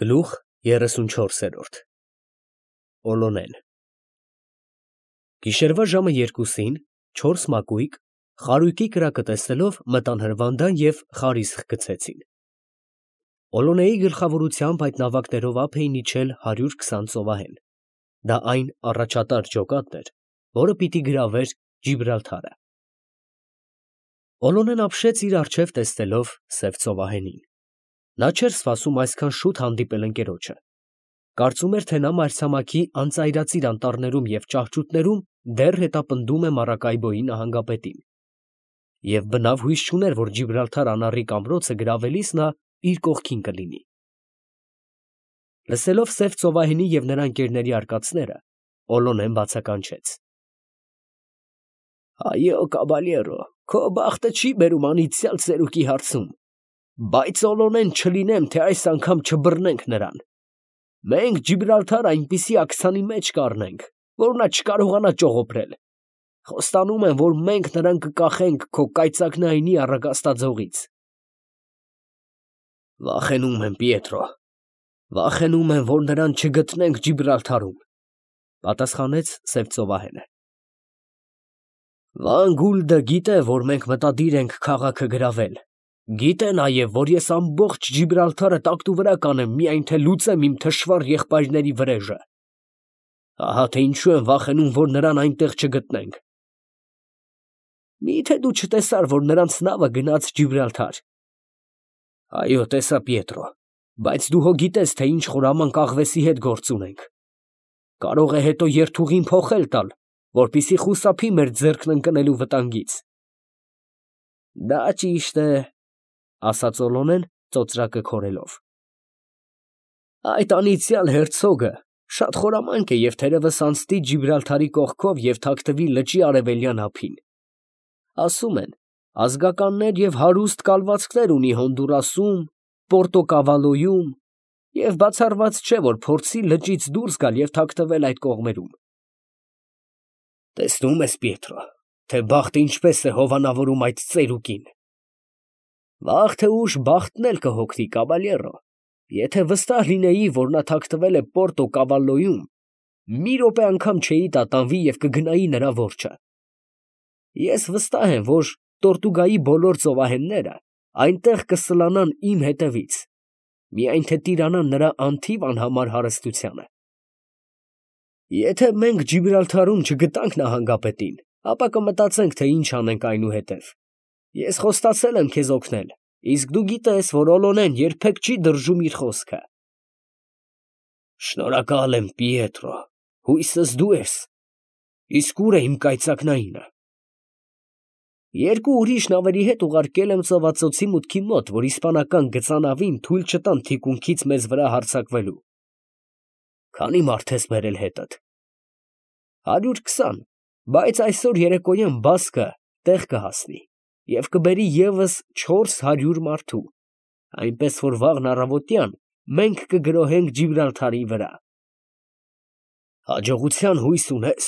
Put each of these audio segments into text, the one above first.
Գլուխ 34 Օլոնեն Գիշերվա ժամը 2-ին 4 մակույկ խարույկի կրակը տեսնելով մտան հրվանդան և խարիսխ գցեցին։ Օլոնեի գլխավորությամբ այդ նավակներով ափ էին իջել 120 ծովահեն, դա այն առաջատար ջոկատն էր, որը պիտի գրավեր Ջիբրալթարը։ Օլոնեն ապշեց իր առջև տեսնելով սև ծովահենին։ Նա չէր սպասում այսքան շուտ հանդիպել ընկերոջը, կարծում էր, թե նա մայրցամաքի անծայրածիր անտառներում և ճահճուտներում դեռ հետապնդում է Մարակայբոյի նահանգապետին, և բնավ հույս չուներ, որ Ջիբրալթար անառիկ ամրոցը գրավելիս նա իր կողքին կլինի։ Լսելով սև ծովահենի և նրա ընկերների արկածները, Օլոնեն բացականչեց. Այո, կաբալյերո, քո բախտը չի բերում անիծյալ ծերուկի հարցում, բայց Օլոնեն չլինեմ, թե այս անգամ չբռնենք նրան։ Մենք Ջիբրալթար այնպիսի աքցանի մեջ կառնենք, որ նա չկարողանա ճողոպրել։ Խոստանում եմ, որ մենք նրան կկախենք քո կայծակնայինի առագաստաձողից։ Վախենում եմ, Պիետրո, վախենում եմ, որ նրան չգտնենք Ջիբրալթարում, պատասխանեց սև ծովահենը։ Վան Գուլդը գիտե, որ մենք մտադիր ենք քաղաքը գրավել, գիտե նաև, որ ես ամբողջ Ջիբրալթարը տակտուվրա կանեմ, միայն թե լուծեմ իմ թշվառ եղբայրների վրեժը։ Ահա թե ինչու եմ վախենում, որ նրան այնտեղ չգտնենք։ Մի՞թե դու չտեսար, որ նրանց նավը գնաց Ջիբրալթար։ Այո, տեսա, Պիետրո, բայց դու հո գիտես, թե ինչ խորամանկ աղվեսի հետ գործ ունենք։ Կարող է հետո երթուղին փոխել տալ, որպեսզի խուսափի մեր ձեռքն ընկնելու վտանգից։ Դա ճիշտ է, ասաց Օլոնեն ծոծրակը քորելով։ Այդ անիծյալ հերցոգը շատ խորամանկ է և թերևս անցնի Ջիբրալթարի կողքով և թաքնվի լճի արևելյան ափին։ Ասում են, ազգականներ և հարուստ կալվածքներ ունի Հոնդուրասում, Պորտոկավալոյում, և բացառված չէ, որ փորձի լճից դուրս գալ և թաքնվել այդ կողմերում։ Տեսնում ես, Պիետրո, թե բախտը ինչպես է հովանավորում այդ ծերուկին։ Վաղ թե ուշ բախտն էլ կհոգնի, կաբալյերո, եթե վստահ լինեի, որ նա թաքնվել է Պորտոկավալոյում, մի րոպե անգամ չէի տատանվի և կգնայի նրա որջը։ Ես վստահ եմ, որ Տորտուգայի բոլոր ծովահենները այնտեղ կսլանան իմ հետևից, միայն թե տիրանան նրա անթիվ անհամար հարստությանը։ Եթե մենք Ջիբրալթարում չգտանք նահանգապետին, ապա կմտածենք, թե ինչ անենք այնուհետև։ Ես խոստացել եմ քեզ օգնել, իսկ դու գիտես, որ Օլոնեն երբեք չի դրժում իր խոսքը։ Շնորհակալ եմ, Պիետրո, հույսս դու ես, իսկ ուր է իմ կայծակնայինը։ Երկու ուրիշ նավերի հետ ուղարկել եմ ծովածոցի մուտքի մոտ, որ իսպանական գծանավին թույլ չտան թիկունքից մեզ վրա հարձակվելու։ Քանի՞ մարդ ես բերել հետդ։ 120, բայց այսօր երեկոյան բասկը տեղ կհասնի և կբերի ևս 400 մարդու, այնպես որ վաղն առավոտյան մենք կգրոհենք Ջիբրալթարի վրա։ Հաջողության հույս ունե՞ս։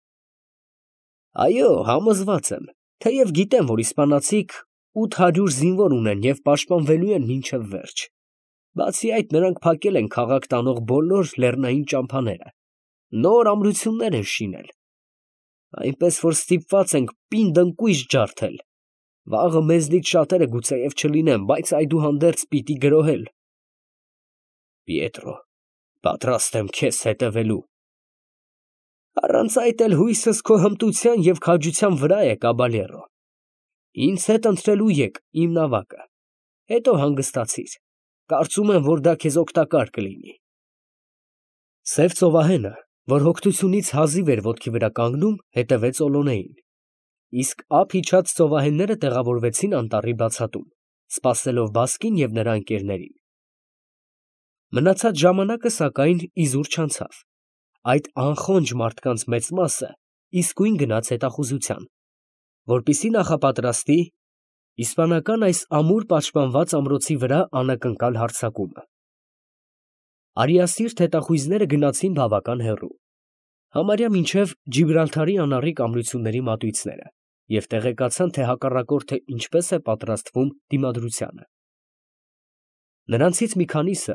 Այո, համոզված եմ, թեև գիտեմ, որ իսպանացիք 800 զինվոր ունեն և պաշտպանվելու են մինչև վերջ։ Բացի այդ, նրանք փակել են քաղաք տանող բոլոր լեռնային ճամփաները, նոր ամրություններ են շինել, այնպես որ ստիպված ենք պինդ ընկույզ ջարդել։ Վաղը մեզնից շատերը գուցեև չլինեն, բայց այդուհանդերձ պիտի գրոհել։ Պիետրո, պատրաստ եմ քեզ հետևելու։ Առանց այդ էլ հույսս քո հմտության և քաջության վրա է, կաբալյերո։ Ինձ հետ ընթրելու եք իմ նավակը, հետո հանգստացիր, կարծում եմ, որ դա քեզ օգտակար կլինի։ Սև ծովահենը, որ հոգնությունից հազիվ էր ոտքի վրա կանգնում, հետևեց Օլոնեին, իսկ ափ իջած ծովահենները տեղավորվեցին անտառի բացատում, սպասելով բասկին և նրա ընկերներին։ Մնացած ժամանակը, սակայն, իզուր չանցավ։ Այդ անխոնջ մարդկանց մեծ մասը իսկույն գնաց հետախուզության, որպեսզի նախապատրաստի իսպանական այս ամուր պաշտպանված ամրոցի վրա անակնկալ հարձակումը։ Արիասիրտ հետախույզները գնացին բավական հեռու, համարյա մինչև Ջիբրալթարի անառիկ ամրությունների մատույցները, և տեղեկացան, թե հակառակորդը ինչպես է պատրաստվում դիմադրությանը։ Նրանցից մի քանիսը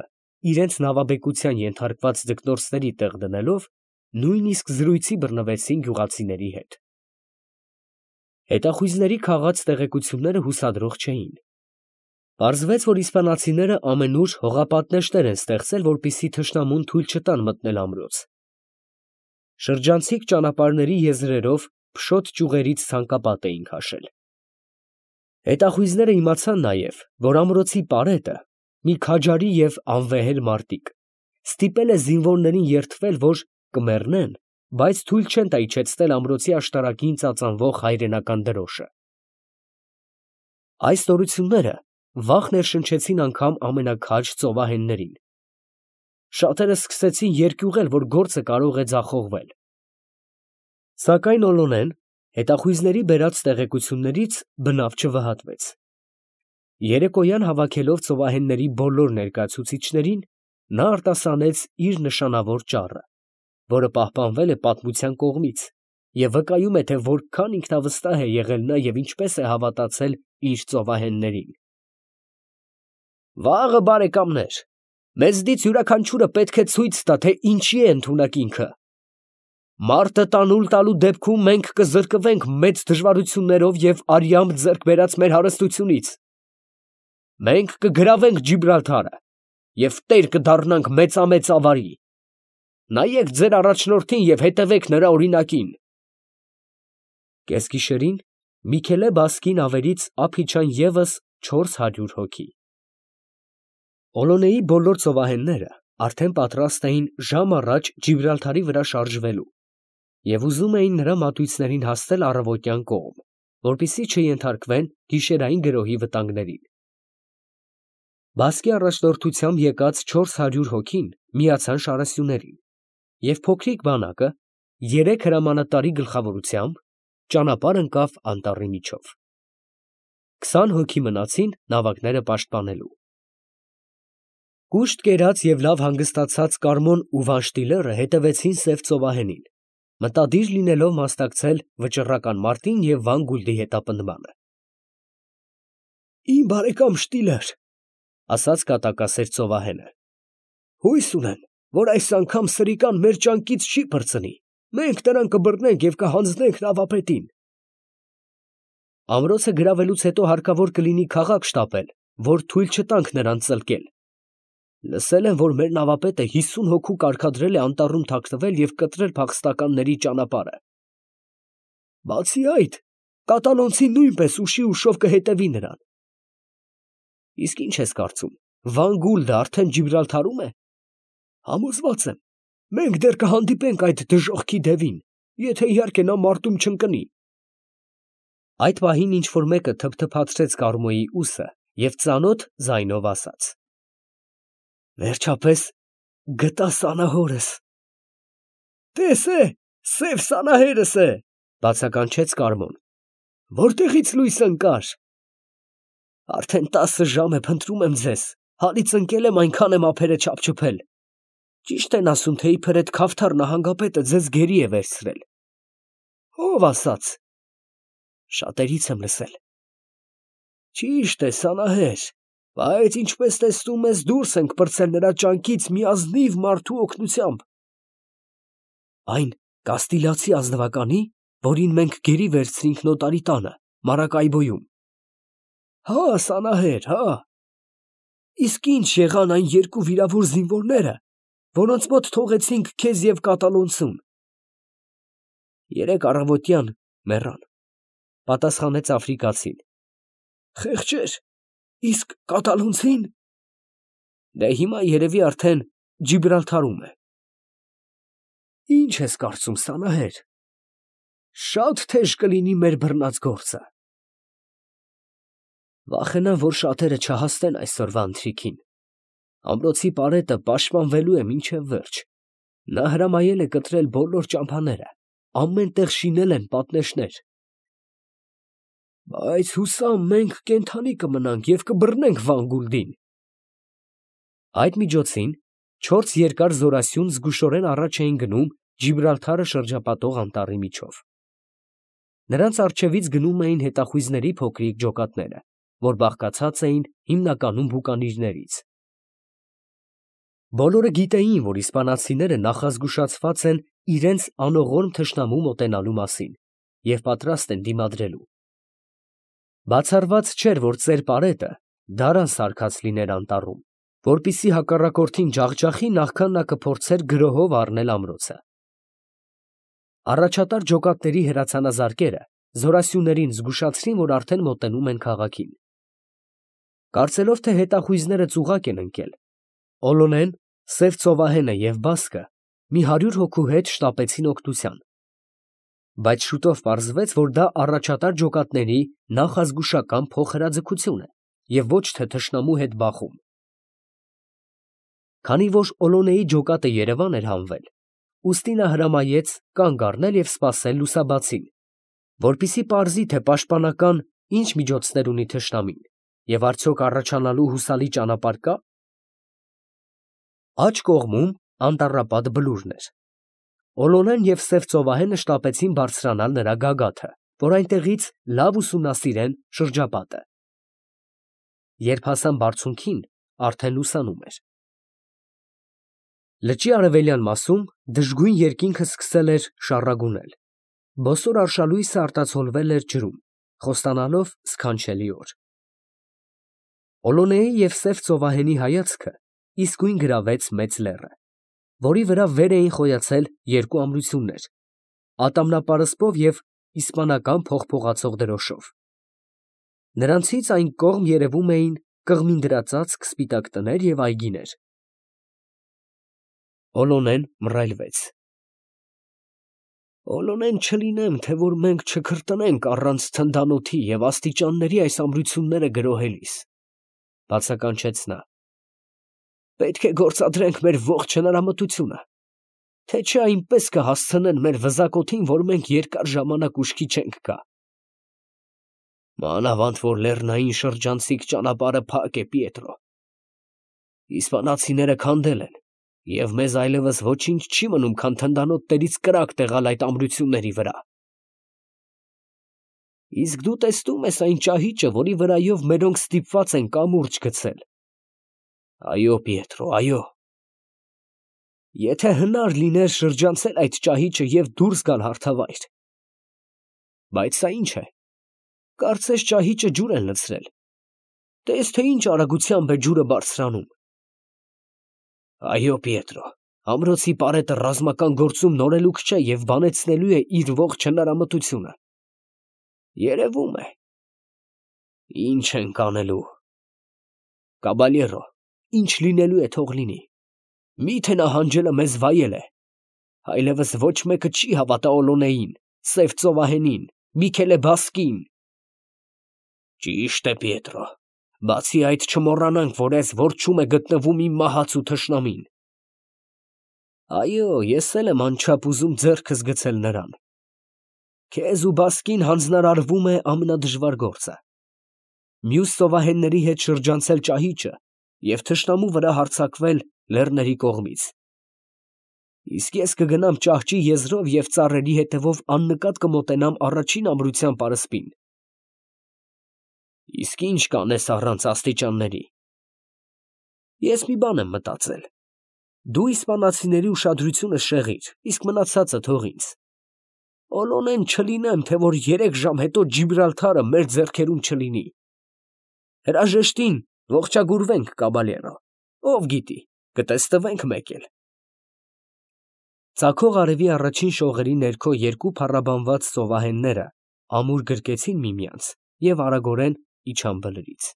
իրենց նավաբեկության ենթարկված ձկնորսների տեղ դնելով, նույնիսկ զրույցի բռնվեցին գյուղացիների հետ։ Հետախույզների քաղած տեղեկությունները հուսադրող չէին։ Պարզվեց, որ իսպանացիները ամենուր հողապատնեշներ են ստեղծել, որպեսզի թշնամուն թույլ չտան մտնել ամրոց։ Շրջանցիկ ճանապարհների եզրերով փշոտ ճյուղերից ցանկապատ էին քաշել։ Հետախույզները իմացան նաև, որ ամրոցի պարետը մի քաջարի և անվեհեր մարտիկ ստիպել է զինվորներին երդվել, որ կմեռնեն, բայց թույլ չեն տա իջեցնել ամրոցի աշտարակին ծածանվող հայրենական դրոշը։ Այս նորությունները վախ ներշնչեցին անգամ ամենաքաջ ծովահեններին։ Շատերը սկսեցին երկյուղել, որ գործը կարող է ձախողվել։ Սակայն Օլոնեն հետախույզների բերած տեղեկություններից բնավ չվհատվեց։ Երեկոյան հավաքելով ծովահենների բոլոր ներկայացուցիչներին, նա արտասանեց իր նշանավոր ճառը, որը պահպանվել է պատմության կողմից և վկայում է, թե որքան ինքնավստահ է եղել նա և ինչպես է հավատացել իր ծովահեններին։ Վաղը, բարեկամներ, մեզնից յուրաքանչյուրը պետք է ցույց տա, թե ինչի է ընդունակ ինքը։ Մարտը տանուլ տալու դեպքում մենք կզրկվենք մեծ դժվարություններով և արյամբ ձեռք բերած մեր հարստությունից։ Մենք կգրավենք Ջիբրալթարը և տեր կդառնանք մեծամեծ ավարի։ Նայեք ձեր առաջնորդին և հետևեք նրա օրինակին։ Կեսգիշերին Միքելե բասկին ավերից ափ իջան ևս 400 հոգի։ Օլոնեի բոլոր ծովահենները արդեն պատրաստ էին ժամ առաջ Ջիբրալթարի վրա շարժվելու և ուզում էին նրա մատույցներին հասնել առավոտյան կողմ, որպեսզի չենթարկվեն գիշերային գրոհի վտանգներին։ Բասկի առաջնորդությամբ եկած 400 հոգին միացան շարասյուներին, և փոքրիկ բանակը, 3 հրամանատարի գլխավորությամբ, ճանապարհ ընկավ անտառի միջով։ 20 հոգի մնացին նավակները պաշտպանելու։ Կուշտ կերած և լավ հանգստացած Կարմոն ու Վանշտիլերը հետևեցին սև ծովահենին, մտադիր լինելով մասնակցել վճռական մարտին և Վան Գուլդի հետապնդմանը։ Իմ բարեկամ Շտիլեր, ասաց կատակասեր ծովահենը, հույս ունեմ, որ այս անգամ սրիկան մեր ճանկից չի պրծնի, մենք նրան կբռնենք և կհանձնենք նավապետին։ Ամրոցը գրավելուց հետո հարկավոր կլինի քաղաք շտապել, որ թույլ չտանք նրան ծլկել։ Լսել եմ, որ մեր նավապետը 50 հոգու կարգադրել է անտառում թաքնվել և կտրել փախստականների ճանապարհը։ Բացի այդ, կատալոնցին նույնպես ուշի ուշով կհետևի նրան։ Իսկ ինչ ես կարծում, Վան Գուլդը արդեն Ջիբրալթարում է։ Համոզված եմ, մենք դեռ կհանդիպենք այդ դժոխքի դևին, եթե իհարկե նա մարտում չընկնի։ Այդ պահին ինչ֊որ մեկը թփթփացրեց Կարմոյի ուսը և ծանոթ ձայնով ասաց. Վերջապես գտա սանահորս։ Տես է, սև սանահերս է, բացականչեց Կարմոն։ Որտեղից լույս ընկար։ Արդեն 10 ժամ է փնտրում եմ ձեզ, հալից ընկել եմ, այնքան եմ ափերը չափչփել։ Ճիշտ են ասում, թե իբր այդ քավթար նահանգապետը ձեզ գերի է վերցրել։ Ո՞վ ասաց։ Շատերից եմ լսել։ Ճիշտ է, սանահեր, բայց ինչպես տեսնում ես, դուրս ենք պրծել նրա ճանկից մի ազնիվ մարդու օգնությամբ։ Այն կաստիլացի ազնվականի, որին մենք գերի վերցրինք նոտարի տանը, Մարակայբոյում։ Հա, սանահեր, հա։ Իսկ ինչ եղան այն երկու վիրավոր զինվորները, որոնց մոտ թողեցինք քեզ և կատալոնցուն։ Երեկ առավոտյան մեռան, պատասխանեց աֆրիկացին։ Խեղճեր, իսկ կատալոնցին։ Դե հիմա երևի արդեն Ջիբրալթարում է։ Ինչ ես կարծում, սանահեր, շատ թեժ կլինի մեր բռնած գործը։ Վախենամ, որ շատերը չհասնեն այսօրվա ընթրիքին։ Ամրոցի պարետը պաշտպանվելու է մինչև վերջ։ Նա հրամայել է կտրել բոլոր ճամփաները, ամեն տեղ շինել են պատնեշներ։ Բայց հուսամ մենք կենդանի կմնանք և կբռնենք Վան Գուլդին։ Այդ միջոցին 4 երկար զորասյուն զգուշորեն առաջ էին գնում Ջիբրալթարը շրջապատող անտառի միջով։ Նրանց առջևից գնում էին հետախույզների փոքրիկ ջոկատները, որ բաղկացած էին հիմնականում բուկանիրներից։ Բոլորը գիտեին, որ իսպանացիները նախազգուշացված են իրենց անողորմ թշնամու մոտենալու մասին և պատրաստ են դիմադրելու։ Բացառված չէր, որ ծեր պարետը դարան սարքած լիներ անտառում, որպեսզի հակառակորդին ջախջախի, նախքան նա կփորձեր գրոհով առնել ամրոցը։ Առաջատար ջոկատների հրացանազարկերը զորասյուներին զգուշացրին, որ արդեն մոտենում են քաղաքին։ Կարծելով, թե հետախույզները ծուղակ են ընկել, Օլոնեն, Սև ծովահենը և Բասկը մի 100 հոգու հետ շտապեցին օգնության։ Բայց շուտով պարզվեց, որ դա առաջատար ջոկատների նախազգուշական փոխհրաձգություն է և ոչ թե թշնամու հետ բախում։ Քանի որ Օլոնեի ջոկատը Երևան էր հանվել, ուստի նա հրամայեց կանգ առնել և սպասել լուսաբացին, որպեսզի պարզի, թե պաշտպանական ինչ միջոցներ ունի թշնամին և արդյոք առաջանալու հուսալի ճանապարհ կա։ Աջ կողմում անտառապատ բլուրն էր։ Օլոնեն և Սև ծովահենը շտապեցին բարձրանալ նրա գագաթը, որ այնտեղից լավ ուսումնասիրեն շրջապատը։ Երբ հասան բարձունքին, արդեն լուսանում էր։ Լճի արևելյան մասում դժգույն երկինքը սկսել էր շառագունել։ Բոսոր արշալույսը արտացոլվել էր ջրում, խոստանալով սքանչելի օր։ Օլոնեի և Սև ծովահենի հայացքը իսկույն գրավեց մեծ լեռը, որի վրա վեր էին խոյացել երկու ամրություններ՝ ատամնապարսպով և իսպանական փողփողացող դրոշով։ Նրանցից այն կողմ երևում էին կղմինդրածածկ սպիտակ տներ և այգիներ։ Օլոնեն մռայլվեց։ Օլոնեն չլինեմ, թե որ մենք չքրտնենք առանց թնդանոթի և աստիճանների այս ամրությունները գրոհելիս, բացականչեց նա։ Պետք է գործադրենք մեր ողջ հնարամտությունը, թե չէ այնպես կհասցնեն մեր վզակոթին, որ մենք երկար ժամանակ ուշքի չենք գա։ Մանավանդ որ լեռնային շրջանցիկ ճանապարհը փակ է, Պիետրո։ Իսպանացիները քանդել են, և մեզ այլևս ոչինչ չի մնում, քան թնդանոթներից կրակ տեղալ այդ ամրությունների վրա։ Իսկ դու տեսնում ես այն ճահիճը, որի վրայով մերոնք ստիպված են կամուրջ գցել։ Այո, Պիետրո, այո։ Եթե հնար լիներ շրջանցել այդ ճահիճը և դուրս գալ հարթավայր։ Բայց սա ինչ է։ Կարծես ճահիճը ջուր են լցրել։ Տես, թե ինչ արագությամբ է ջուրը բարձրանում։ Այո, Պիետրո, ամրոցի պարետը ռազմական գործում նորելուկ չէ և բանեցնելու է իր ողջ հնարամտությունը։ Երևում է։ Ինչ ենք անելու։ Կաբալյերո, ինչ լինելու է, թող լինի։ Մի՞թե նա հանջելը մեզ վայել է։ Այլևս ոչ մեկը չի հավատա Օլոնեին, Սև ծովահենին, Միքելե Բասկին։ Ճիշտ է, Պիետրո, բացի այդ չմոռանանք, որ այս որջում է գտնվում իմ մահացու թշնամին։ Այո, ես էլ եմ անչափ ուզում ձեռքս գցել նրան։ Քեզ ու Բասկին հանձնարարվում է ամենադժվար գործը։ Մյուս ծովահենների հետ շրջանցել ճահիճը և թշնամու վրա հարձակվել լեռների կողմից։ Իսկ ես կգնամ ճահճի եզրով և ծառերի հետևով աննկատ կմոտենամ առաջին ամրության պարսպին։ Իսկ ինչ կանես առանց աստիճանների։ Ես մի բան եմ մտածել։ Դու իսպանացիների ուշադրությունը շեղիր, իսկ մնացածը թող ինձ։ Օլոնեն չլինեմ, թե որ 3 ժամ հետո Ջիբրալթարը մեր ձեռքերում չլինի։ Հրաժեշտին ողջագուրվենք, Կաբալյերո, ով գիտի, կտեսնվենք մեկ էլ։ Ծագող արևի առաջին շողերի ներքո երկու փառաբանված ծովահենները ամուր գրկեցին միմյանց և արագորեն իջան բլրից։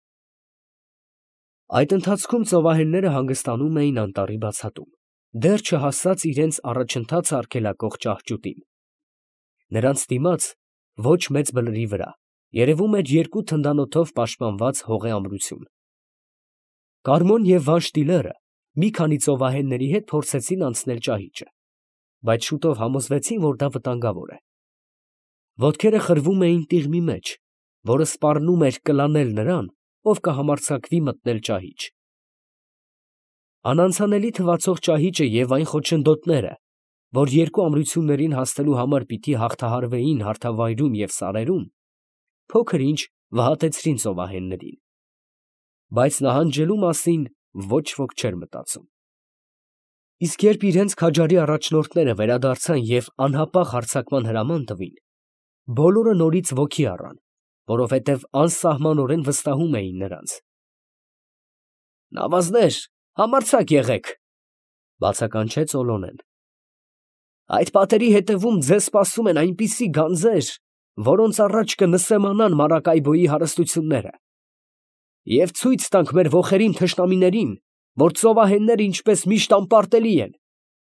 Այդ ընթացքում ծովահենները հանգստանում էին անտառի բացատում, դեռ չհասած իրենց առաջընթացը արգելակող ճահճուտին։ Նրանց դիմաց, ոչ մեծ բլրի վրա, երևում էր երկու թնդանոթով պաշտպանված հողե ամրություն։ Կարմոն և Վանշտիլերը մի քանի ծովահենների հետ փորձեցին անցնել ճահիճը, բայց շուտով համոզվեցին, որ դա վտանգավոր է։ Ոտքերը խրվում էին տիղմի մեջ, որը սպառնում էր կլանել նրան, ով կհամարձակվի մտնել ճահիճ։ Անանցանելի թվացող ճահիճը և այն խոչընդոտները, որ երկու ամրություններին հասնելու համար պիտի հաղթահարվեին հարթավայրում և սարերում, փոքր-ինչ վհատեցրին ծովահեններին։ Բայց նահանջելու մասին ոչ ոք չէր մտածում։ Իսկ երբ իրենց քաջարի առաջնորդները վերադարձան և անհապաղ հարձակման հրաման տվին, բոլորը նորից ոգի առան, որովհետև անսահմանորեն վստահում էին նրանց։ «Նավազներ, համարձակ եղեք», ֊ բացականչեց Օլոնեն։ «Այդ պատերի հետևում ձեզ սպասում են այնպիսի գանձեր, որոնց առաջ կնսեմանան Մարակայբոյի հարստությունները, և ցույց տանք մեր ոխերիմ թշնամիներին, որ ծովահենները ինչպես միշտ անպարտելի են»։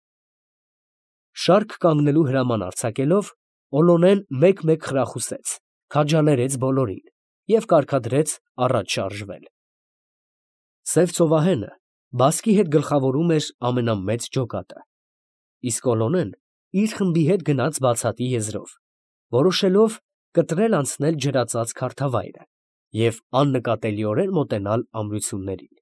Շարք կանգնելու հրաման արձակելով, Օլոնեն մեկ֊մեկ խրախուսեց, քաջալերեց բոլորին և կարգադրեց առաջ շարժվել։ Սև ծովահենը բասկի հետ գլխավորում էր ամենամեծ ջոկատը, իսկ Օլոնեն իր խմբի հետ գնաց բացատի եզրով, որոշելով կտրել անցնել ջրածածկ հարթավայրը և աննկատելիորեն մոտենալ ամրություններին։